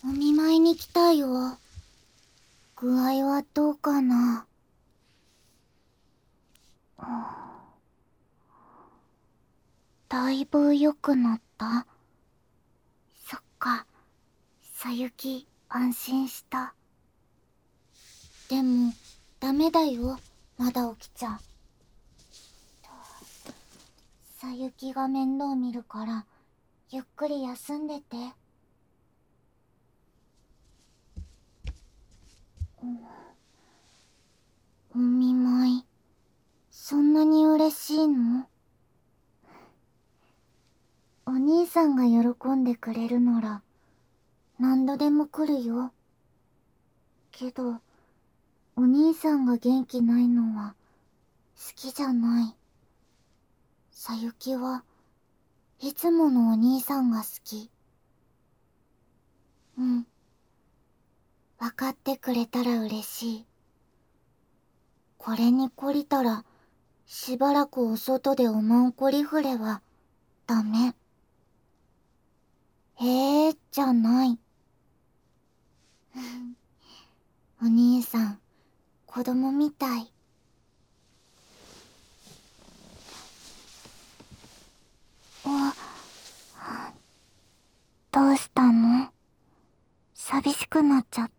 お見舞いに来たよ。具合はどうかな。だいぶ良くなった？そっか、さゆき安心した。でもダメだよ、まだ起きちゃ。さゆきが面倒見るからゆっくり休んでて。お見舞い、そんなに嬉しいの？お兄さんが喜んでくれるなら何度でも来るよ。けどお兄さんが元気ないのは好きじゃない。さゆきはいつものお兄さんが好き。うん、分かってくれたら嬉しい。これに懲りたらしばらくお外でおまんこりふれはダメ。じゃない。お兄さん、子供みたい。どうしたの？寂しくなっちゃった？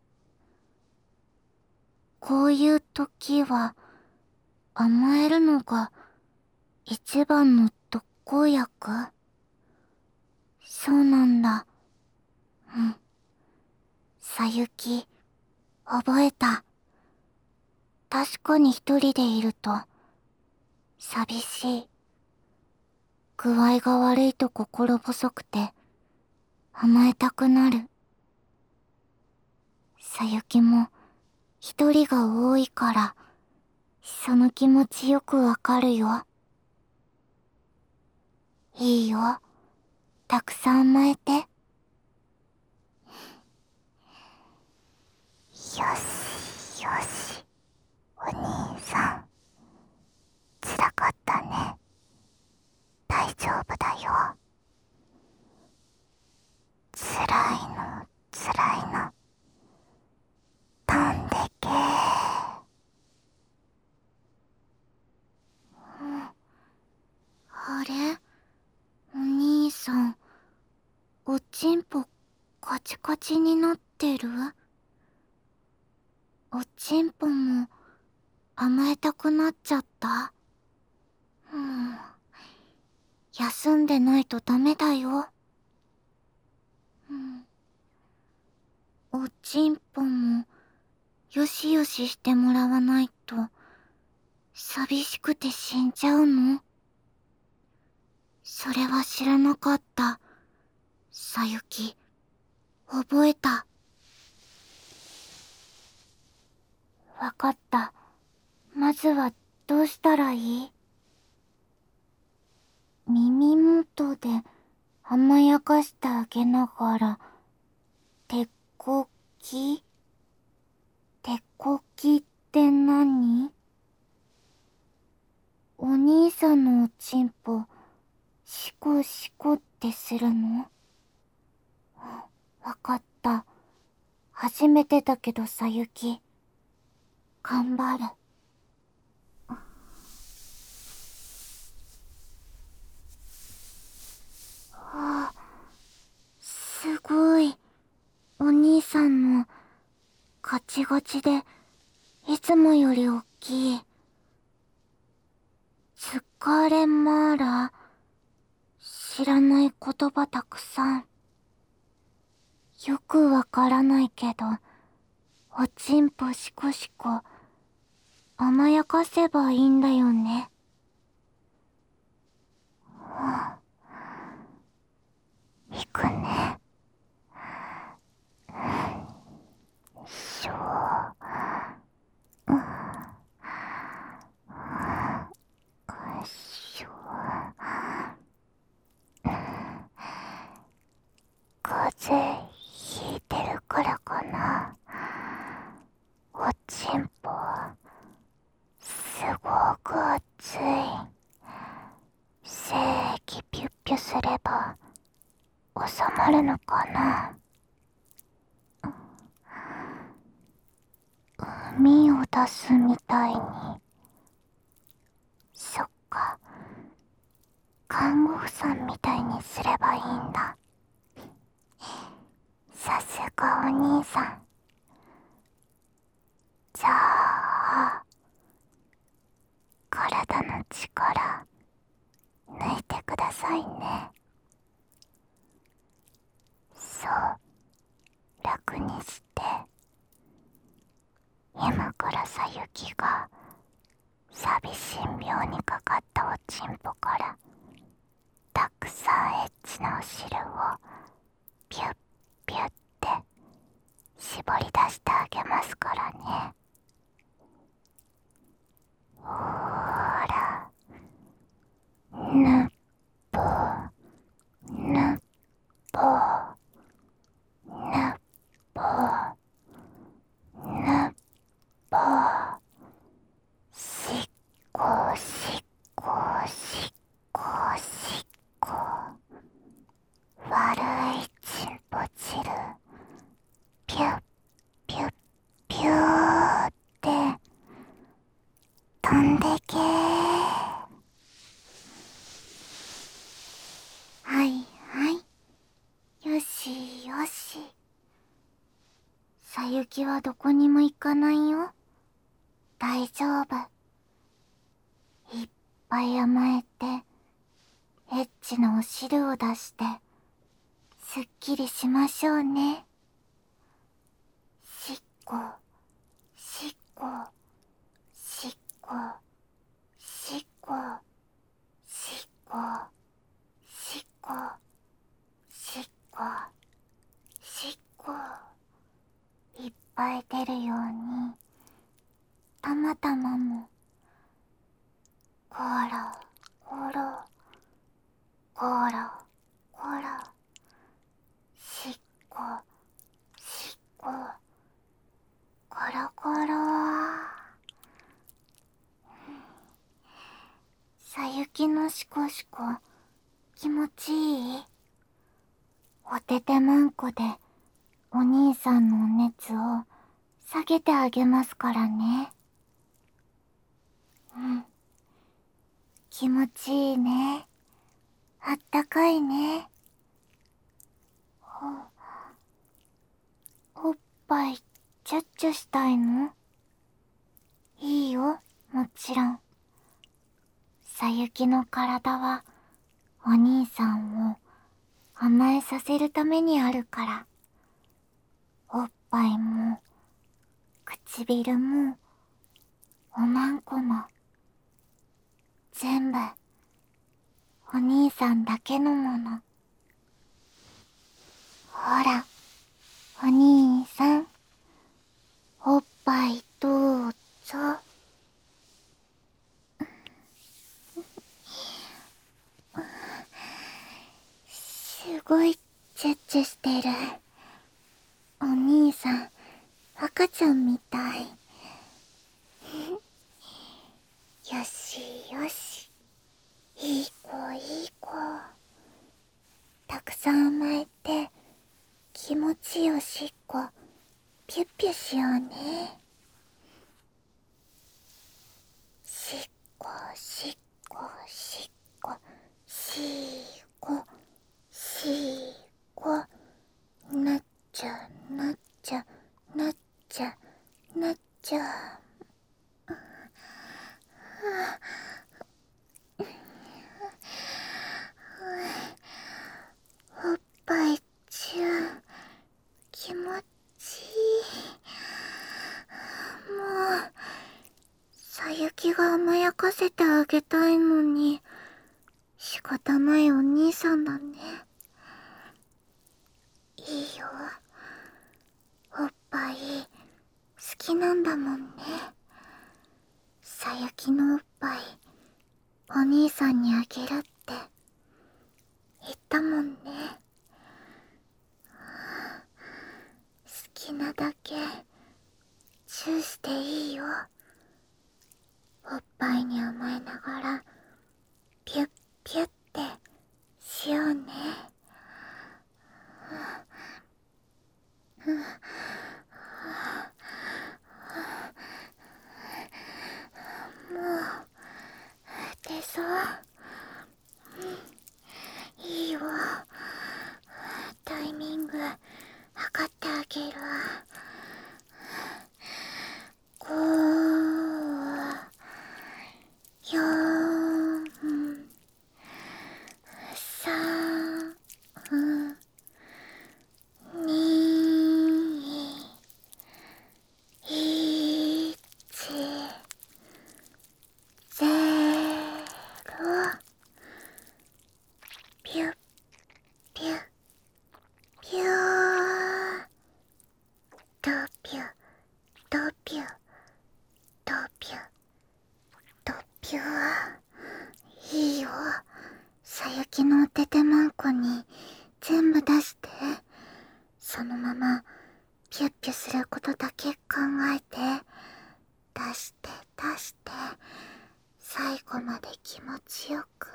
こういう時は甘えるのが一番の特効薬？そうなんだ。うん。さゆき、覚えた。確かに一人でいると寂しい。具合が悪いと心細くて甘えたくなる。さゆきも一人が多いからその気持ちよくわかるよ。いいよ、たくさん甘えて。よしよし、お兄さん、辛かったね。大丈夫だよ。辛いの辛いの、飛んでけー。あれ、お兄さん、おちんぽカチカチになってる？おちんぽも甘えたくなっちゃった？休んでないとダメだよ。おちんぽもよしよししてもらわないと寂しくて死んじゃうの？それは知らなかった。さゆき、覚えた。わかった。まずはどうしたらいい？耳元で甘やかしてあげながら、手こき？手こきって何？お兄さんのおちんぽ、シコシコってするの？わかった。初めてだけどさゆき、頑張る。すごい。お兄さんのガチガチでいつもより大きい。疲れまーら、知らない言葉たくさん。よくわからないけど、おちんぽシコシコ甘やかせばいいんだよね。行くね。しょしょ。風邪ひいてるからかな。おちんぽすごく熱い。精液ピュッピュすれば収まるのかな。 膿を出すみたいに。そっか、看護婦さんみたいにすればいいんだ。さすがお兄さん。じゃあ体の力抜いてくださいね。そう、楽にして。今からさゆきが寂しん病にかかったおちんぽからたくさんエッチなお汁をピュッピュッって絞り出してあげますからね。ほーら、ぬっぽぬっぽぬっぽぬっぽ、しっこしっこしっこしっこ、悪いちんぽ汁ピュッピュッピューって飛んでけー。はいはい、よしよし。さゆきはどこにも行かないよ。大丈夫。いっぱい甘えてエッチなお汁を出してすっきりしましょうね。しっこしっこしっこしっこしっこしっこしっこしっこ、いっぱい出るようにたまたまもゴロゴロゴロゴロ、しっこしっこゴロゴロ。さゆきのしこしこ気持ちいい？おててまんこでお兄さんのお熱を下げてあげますからね。うん、気持ちいいね。あったかいね。おっぱいチュッチュしたいの？いいよ、もちろん。さゆきの体はお兄さんを甘えさせるためにあるから。おっぱいも唇もおまんこも全部お兄さんだけのもの。ほら、お兄さん、おっぱいどうぞ。すごいチュッチュしてる。お兄さん、赤ちゃんみたい。よしよし、いい子いい子。たくさん甘えて気持ちいいおしっこピュッピュしようね。しっこしっこしっこしっこしっこ、なっちゃなっちゃなっちゃなっちゃ。おっぱいちゅん気持ちいい。もうさゆきが甘やかせてあげたいのに仕方ないお兄さんだね。いいよ、おっぱい好きなんだもんね。さゆきのおっぱいお兄さんにあげるって言ったもんね。好きなだけチューしていいよ。おっぱいに甘えながらピュッピュッってしようね。 きのおててまんこに全部出して、そのままピュッピュすることだけ考えて、出して出して、最後まで気持ちよく。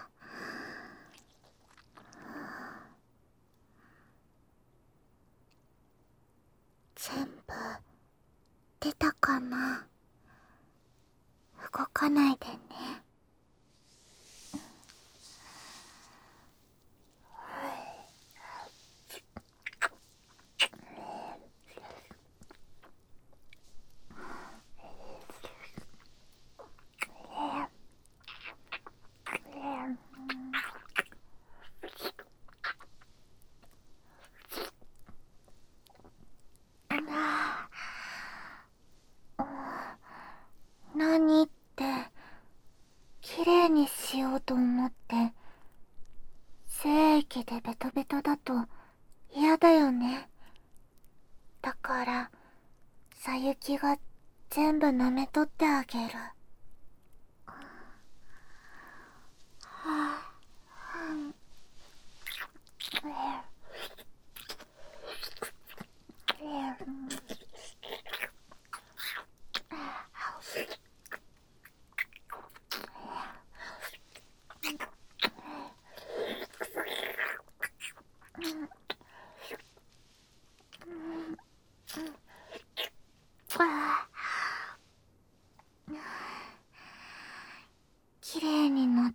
全部出たかな。動かないでね。何って、綺麗にしようと思って、精液でベトベトだと嫌だよね。だから、さゆきが全部舐めとってあげる。綺麗になった。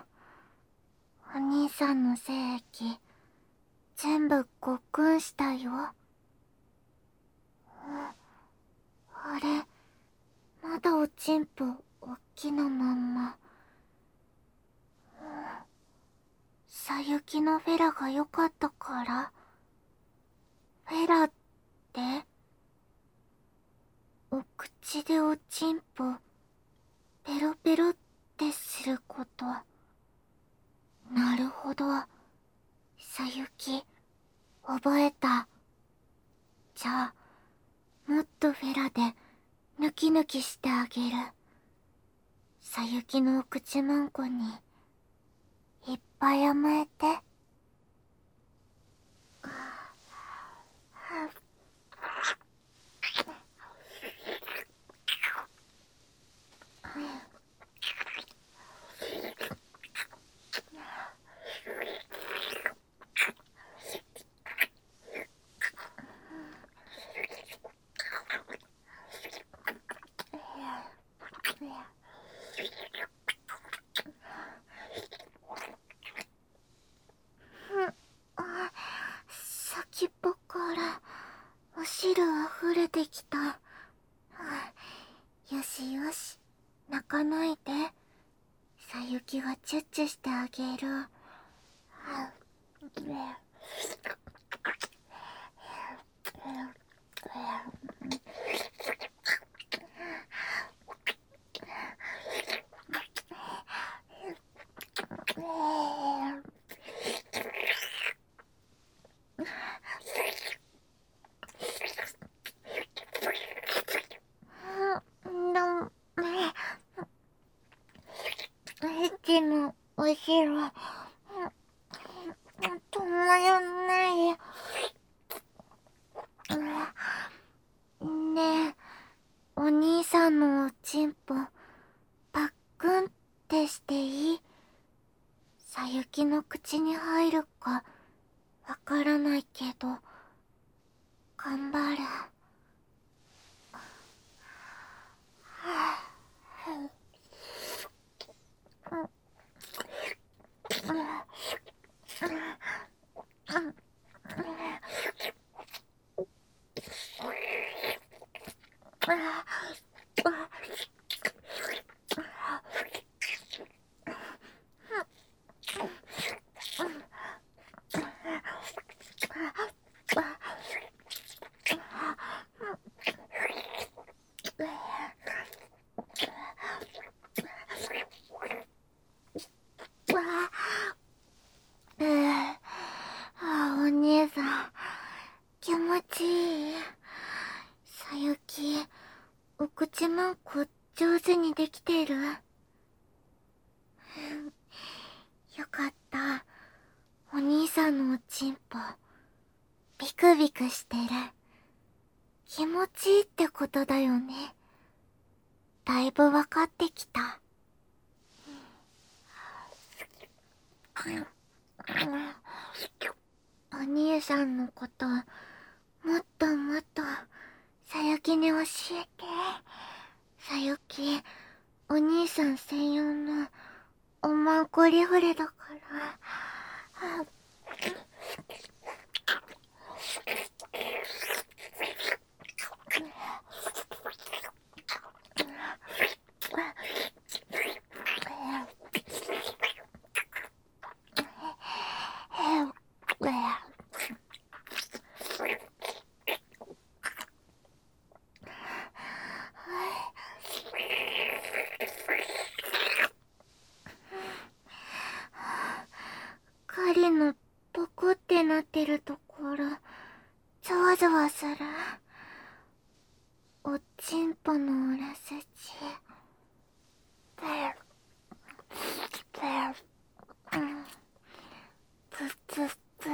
お兄さんの精液、全部ごっくんしたよ。あれ、まだおちんぽおっきなまんま。さゆきのフェラが良かったから。フェラって、お口でおちんぽペロペロってすること。なるほど。さゆき、覚えた。じゃあ、もっとフェラでヌキヌキしてあげる。さゆきのお口まんこにいっぱい甘えて。先っぽからお汁あふれてきた。よしよし、泣かないで。さゆきがチュッチュしてあげる。エッチのお汁止まらない。ねえ、お兄さんのおちんぽパックンってしていい？さゆきの口に入るかわからないけど、頑張る。お兄さん、気持ちいい。さゆき、お口まんこ上手にできてる？よかった。 さんのおちんぽビクビクしてる。気持ちいいってことだよね。だいぶ分かってきた。お兄さんのこともっともっとさゆきに教えて。さゆき、お兄さん専用のおまんこリフレだから。狩りのポコってなってるところざわざわする。おちんぽの裏筋つつつ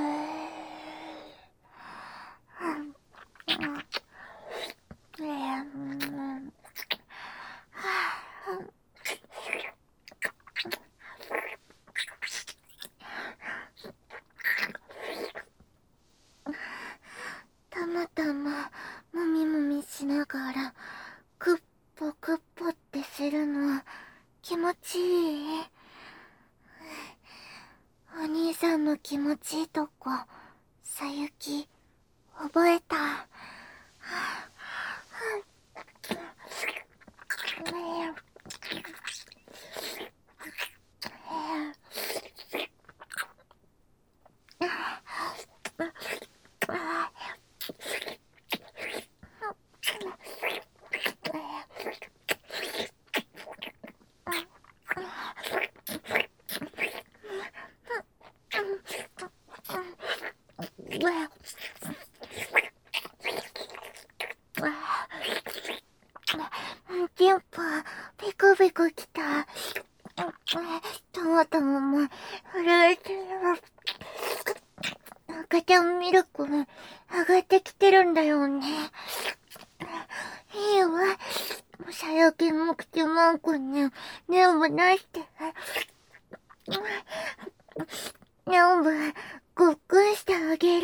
たまたまもみもみしながらクッポクッポってするの気持ちいい。お兄さんの気持ちいいとこさゆき覚えた。ピンポピクピクきた。トマトも震えてる。赤ちゃんミルクも上がってきてるんだよね。いいわ。さやきの口マンコに全部出して。全部ごっくんしてあげる。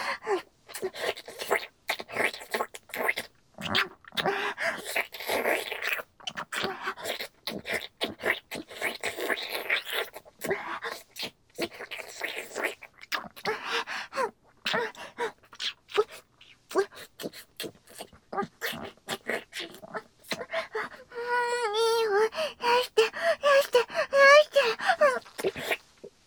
いいわ。出して、出して、出して。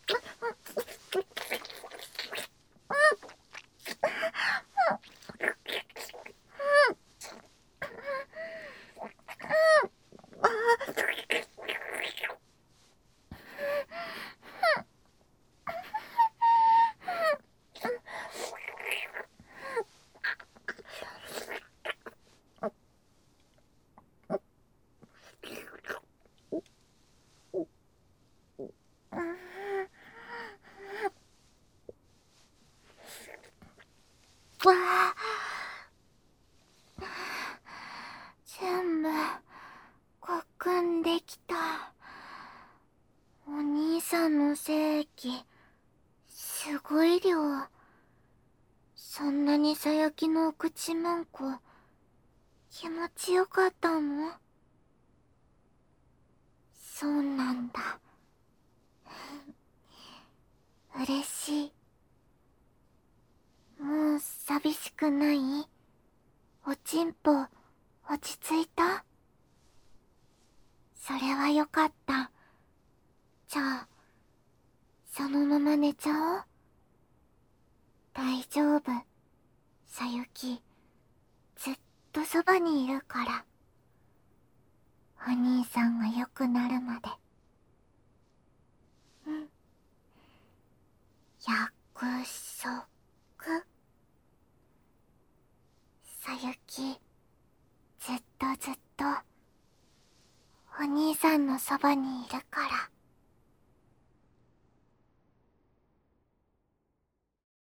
わあ、全部ごっくんできた。お兄さんの精液すごい量。そんなにさやきのお口まんこ気持ちよかったの？そうなんだ。嬉しい。もう寂しくない？おちんぽ落ち着いた？それはよかった。じゃあそのまま寝ちゃおう。大丈夫、さゆき。ずっとそばにいるから。お兄さんが良くなるまで。うん。約束。さゆき、ずっとずっとお兄さんのそばにいる